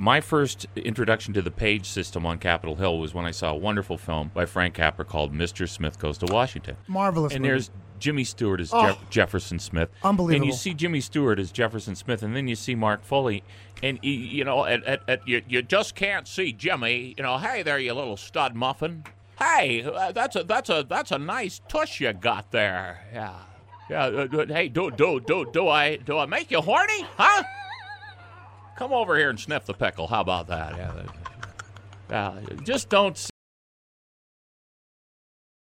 My first introduction to the page system on Capitol Hill was when I saw a wonderful film by Frank Capra called Mr. Smith Goes to Washington. Marvelous And movie. there's Jimmy Stewart as Jefferson Smith. Unbelievable. And you see Jimmy Stewart as Jefferson Smith, and then you see Mark Foley, and you just can't see Jimmy. Hey there, you little stud muffin. Hey, that's a nice tush you got there. Yeah. Hey, do I make you horny? Huh? Come over here and sniff the pickle. How about that? Yeah. Just don't.